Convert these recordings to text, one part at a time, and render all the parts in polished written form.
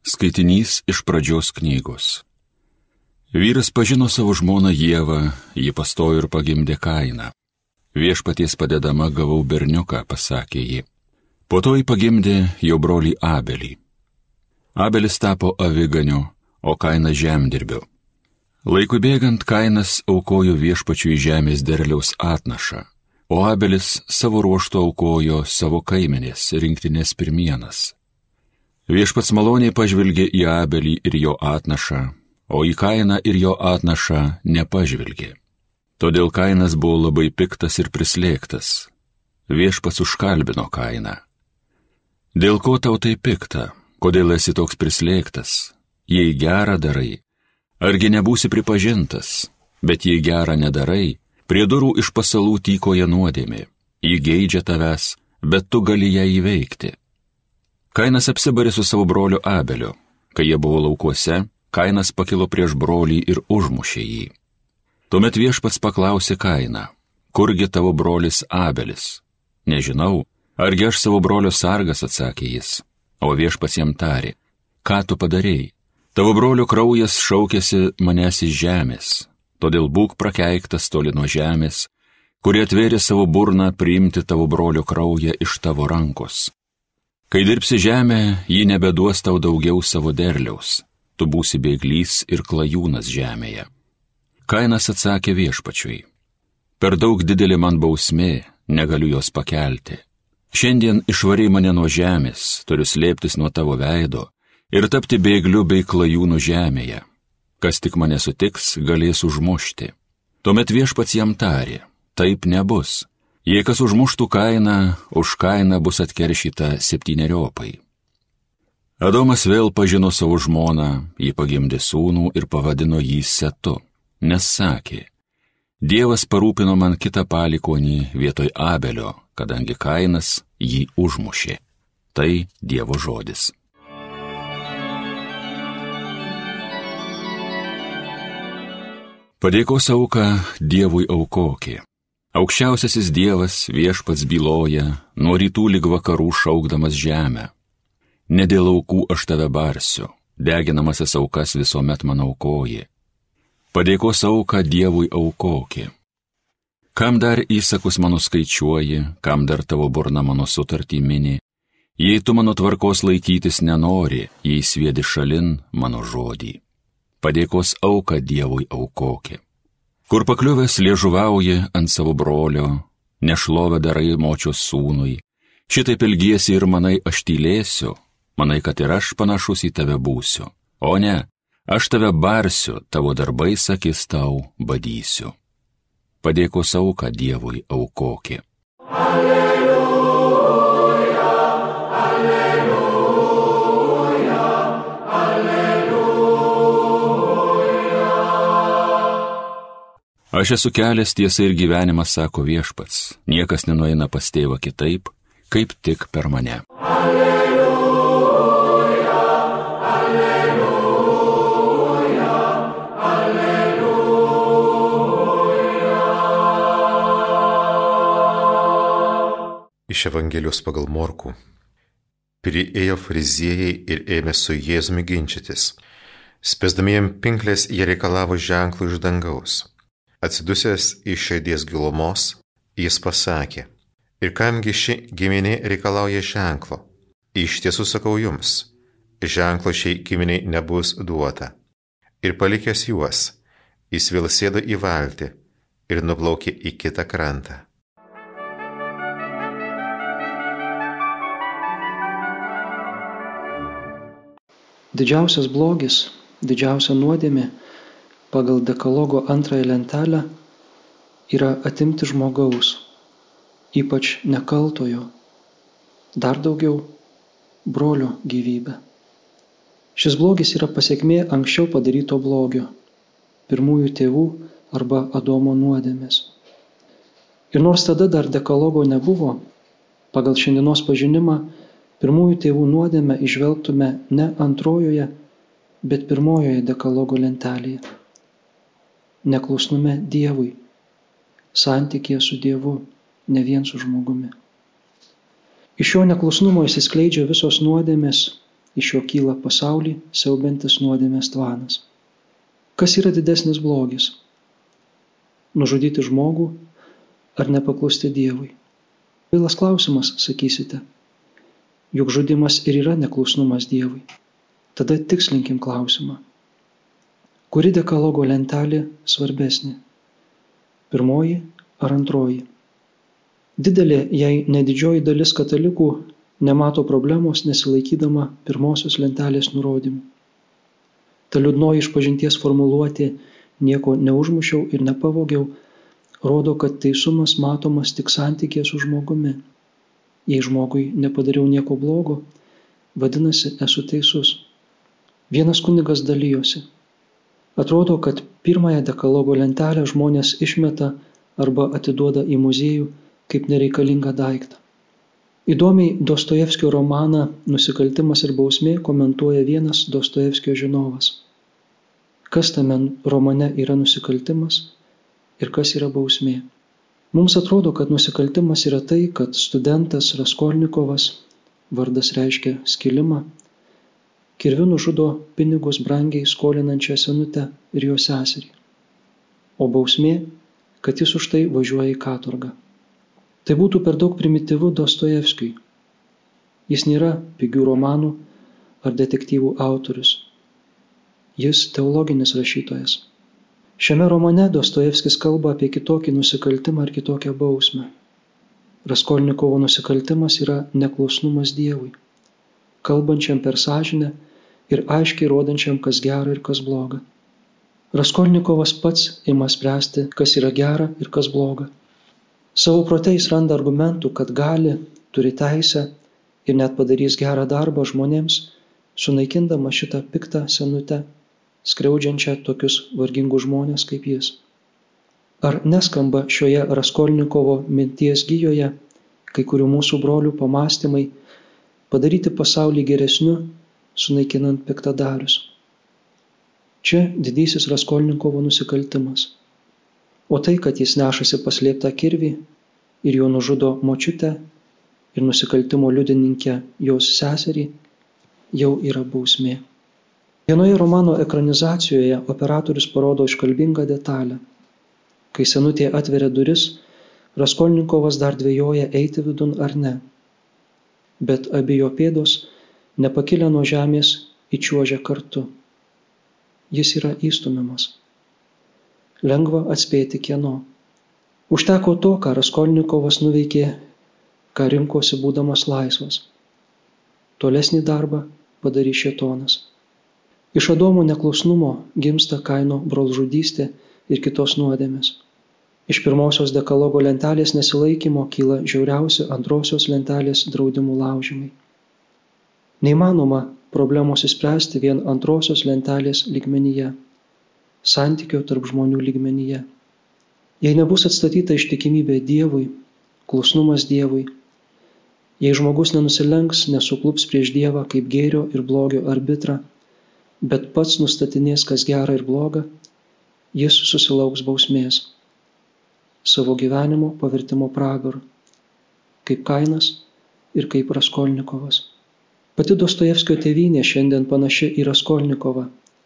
Skaitinys iš pradžios knygos. Vyras pažino savo žmoną Ievą, ji pastojo ir pagimdė Kainą. Viešpaties padedama gavau berniuką, pasakė ji. Po to ji pagimdė jo brolį Abelį. Abelis tapo aviganiu, o Kaina žemdirbiu. Laikui bėgant Kainas aukojo viešpačiui žemės derliaus atnašą, o Abelis savo ruožtu aukojo savo kaimenės rinktinės pirmienas. Viešpats maloniai pažvelgė į Abelį ir jo atnašą, o į Kainą ir jo atnašą nepažvelgė. Todėl Kainas buvo labai piktas ir prislėgtas. Viešpats užkalbino Kainą. Dėl ko tau tai pikta? Kodėl esi toks prislėgtas? Jei gerą darai, argi nebūsi pripažintas? Bet jei gerą nedarai, prie durų iš pasalų tykoja nuodėmė. Ji geidžia tavęs, bet tu gali ją įveikti. Kainas apsibarė su savo broliu Abeliu. Kai jie buvo laukuose, Kainas pakilo prieš brolį ir užmušė jį. Tuomet viešpats paklausė Kainą, kurgi tavo brolis Abelis? Nežinau, argi aš savo brolio sargas, atsakė jis. O viešpats jam tarė, ką tu padarei? Tavo brolio kraujas šaukėsi manęs iš žemės, todėl būk prakeiktas toli nuo žemės, kuri atvėrė savo burną priimti tavo brolio kraują iš tavo rankos. Kai dirbsi žemę, ji nebeduos tau daugiau savo derliaus, tu būsi bėglys ir klajūnas žemėje. Kainas atsakė viešpačiui, per daug didelė man bausmė, negaliu jos pakelti. Šiandien išvarei mane nuo žemės, turiu slėptis nuo tavo veido ir tapti bėgliu bei klajūnu žemėje. Kas tik mane sutiks, galės užmušti. Tuomet viešpats jam tarė, taip nebus. Jei kas užmuštų Kainą, už Kainą bus atkeršyta 7. Adomas vėl pažino savo žmoną, jį pagimdė sūnų ir pavadino jį Setu, nes sakė, Dievas parūpino man kitą palikonį vietoj Abelio, kadangi Kainas jį užmušė. Tai Dievo žodis. Padėkos auką Dievui aukokė. Aukščiausiasis Dievas viešpats byloja, nuo rytų lig vakarų šaukdamas žemę. Ne dėl aukų aš tave barsiu, deginamasis aukas visuomet man aukoji. Padėkos auką Dievui aukokė. Kam dar įsakus mano skaičiuoji, kam dar tavo burna mano sutartį mini, jei tu mano tvarkos laikytis nenori, jei sviedi šalin mano žodį. Padėkos auką Dievui aukokė. Kur pakliuvęs liežuvauji ant savo brolio, nešlovę darai močios sūnui, šitaip ilgiesi ir manai aš tylėsiu, manai, kad ir aš panašus į tave būsiu. O ne, aš tave barsiu, tavo darbais akis tau badysiu. Padėkos auką Dievui aukokė. Alleluja, alleluja, alleluja. Aš esu kelias, tiesa ir gyvenimas, sako viešpats. Niekas nenueina pas tėvą kitaip, kaip tik per mane. Alleluja, alleluja, alleluja. Iš Evangelijos pagal Morkų. Priėjo fariziejai ir ėmė su Jėzumi ginčytis. Spęsdami jam pinklės, jie reikalavo ženklų iš dangaus. Atsidusęs iš širdies gilumos, jis pasakė, ir kamgi ši giminė reikalauja ženklo? Iš tiesų sakau jums, ženklo šiai giminiai nebus duota. Ir palikęs juos, jis vėl sėdo į valtį ir nuplaukė į kitą krantą. Didžiausias blogis, didžiausia nuodėmė pagal dekalogo 2 lentelę yra atimti žmogaus, ypač nekaltojo, dar daugiau brolio gyvybę. Šis blogis yra pasekmė anksčiau padaryto blogio, pirmųjų tėvų arba Adomo nuodėmės. Ir nors tada dar dekalogo nebuvo, pagal šiandienos pažinimą pirmųjų tėvų nuodėmę įžvelgtume ne 2, bet 1 dekalogo lentelėje. Neklusnume Dievui, santykėje su Dievu, ne vien su žmogumi. Iš šio neklusnumo išsiskleidžia visos nuodėmės, iš jo kyla pasaulį siaubiantis nuodėmės tvanas. Kas yra didesnis blogis? Nužudyti žmogų ar nepaklusti Dievui? Kvailas klausimas, sakysite. Juk žudimas ir yra neklusnumas Dievui. Tada tikslinkim klausimą. Kuri dekalogo lentelė svarbesnė? Pirmoji ar antroji? Didelė, jei ne didžioji dalis katalikų nemato problemos nesilaikydama pirmosios lentelės nurodymų. Ta liūdnoji išpažinties formuluotė nieko neužmušiau ir nepavogiau rodo, kad teisumas matomas tik santykėje su žmogumi. Jei žmogui nepadariau nieko blogo, vadinasi, esu teisus. Vienas kunigas dalijosi. Atrodo, kad pirmąją dekalogo lentelę žmonės išmeta arba atiduoda į muziejų kaip nereikalingą daiktą. Įdomiai Dostojevskio romaną Nusikaltimas ir bausmė komentuoja vienas Dostojevskio žinovas. Kas tame romane yra nusikaltimas ir kas yra bausmė? Mums atrodo, kad nusikaltimas yra tai, kad studentas Raskolnikovas, vardas reiškia skilimą, kirviu nužudo pinigus brangiai skolinančią senutę ir jo seserį. O bausmė, kad jis už tai važiuoja į katorgą. Tai būtų per daug primityvu Dostojevskiui. Jis nėra pigių romanų ar detektyvų autorius. Jis teologinis rašytojas. Šiame romane Dostojevskis kalba apie kitokį nusikaltimą ir kitokią bausmę. Raskolnikovo nusikaltimas yra neklusnumas Dievui, kalbančiam per sąžinę ir aiškiai rodančiam, kas gera ir kas bloga. Raskolnikovas pats ima spręsti, kas yra gera ir kas bloga. Savo prote jis randa argumentų, kad gali, turi teisę ir net padarys gerą darbą žmonėms, sunaikindama šitą piktą senutę, skriaudžiančią tokius vargingus žmonės kaip jis. Ar neskamba šioje Raskolnikovo minties gijoje kai kurių mūsų brolių pamąstymai padaryti pasaulį geresniu, sunaikinant piktadarius? Čia didysis Raskolnikovo nusikaltimas. O tai, kad jis nešasi paslėptą kirvį ir jo nužudo močiutę ir nusikaltimo liudininkę jos seserį, jau yra bausmė. Vienoje romano ekranizacijoje operatorius parodo iškalbingą detalę. Kai senutė atveria duris, Raskolnikovas dar dvejoja eiti vidun ar ne. Bet abi jo pėdos, nepakilę nuo žemės, įčiuožia kartu. Jis yra įstumiamas. Lengva atspėti kieno. Užteko to, ką Raskolnikovas nuveikė, ką rinkosi būdamas laisvas. Tolesnį darbą padarys šėtonas. Iš Adomo neklusnumo gimsta Kaino brolžudystė ir kitos nuodėmės. Iš pirmosios dekalogo lentelės nesilaikymo kyla žiauriausi antrosios lentelės draudimų laužymai. Neįmanoma problemos išspręsti vien antrosios lentelės lygmenyje, santykio tarp žmonių lygmenyje. Jei nebus atstatyta ištikimybė Dievui, klusnumas Dievui, jei žmogus nenusilenks, nesuklups prieš Dievą kaip gėrio ir blogio arbitrą, bet pats nustatinės, kas gera ir bloga, jis susilauks bausmės, savo gyvenimo pavertimo pragaru, kaip Kainas ir kaip Raskolnikovas. Pati Dostojevskio tėvynė šiandien panaši į Raskolnikovą.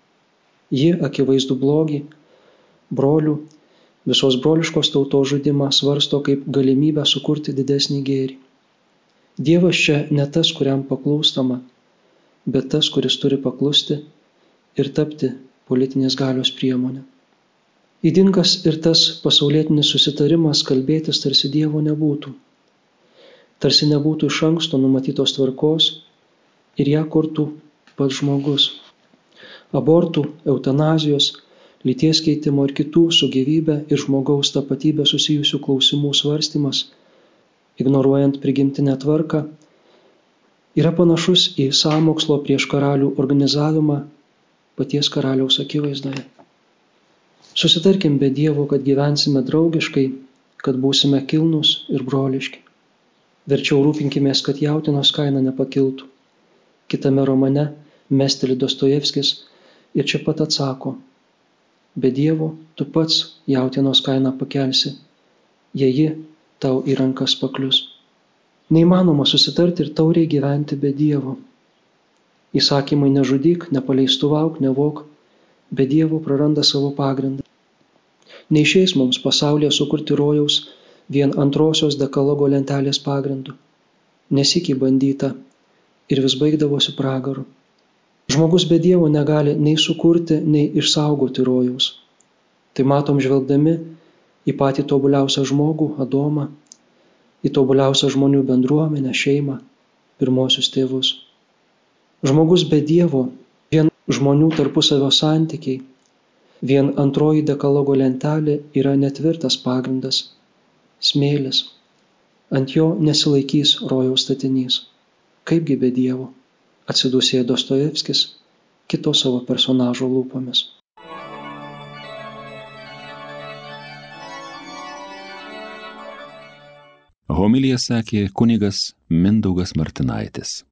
Ji akivaizdų blogį, brolių, visos broliškos tautos žudimą svarsto kaip galimybę sukurti didesnį gėrį. Dievas čia ne tas, kuriam paklūstama, bet tas, kuris turi paklusti ir tapti politinės galios priemonė. Ydingas ir tas pasaulietinis susitarimas kalbėtis tarsi Dievo nebūtų. Tarsi nebūtų iš anksto numatytos tvarkos ir ją kurtų pats žmogus. Abortų, eutanazijos, lyties keitimo ir kitų su gyvybe ir žmogaus tapatybė susijusių klausimų svarstymas, ignoruojant prigimtinę tvarką, yra panašus į sąmokslo prieš karalių organizavimą paties karaliaus akivaizdoje. Susitarkim be Dievo, kad gyvensime draugiškai, kad būsime kilnūs ir broliški. Verčiau rūpinkimės, kad jautienos kaina nepakiltų. Kitame romane mesteli Dostojevskis ir čia pat atsako: be Dievo tu pats jautienos kainą pakelsi, jei ji tau į rankas paklius. Neįmanoma susitarti ir tauriai gyventi be Dievo. Įsakymai nežudyk, nepaleistuvauk, nevok, be Dievo praranda savo pagrindą. Neišeis mums pasaulyje sukurti rojaus vien antrosios dekalogo lentelės pagrindu. Nesikį bandyta ir vis baigdavosi pragaru. Žmogus be Dievo negali nei sukurti, nei išsaugoti rojaus. Tai matom žvelgdami į patį tobuliausią žmogų, Adomą, į tobuliausią žmonių bendruomenę, šeimą, pirmosius tėvus. Žmogus be Dievo, vien žmonių tarpusavio santykiai, vien antroji dekalogo lentelė yra netvirtas pagrindas, smėlis. Ant jo nesilaikys rojaus statinys. Kaipgi be Dievo, atsidūsėjo Dostojevskis kito savo personažo lūpomis. Homiliją sakė kunigas Mindaugas Martinaitis.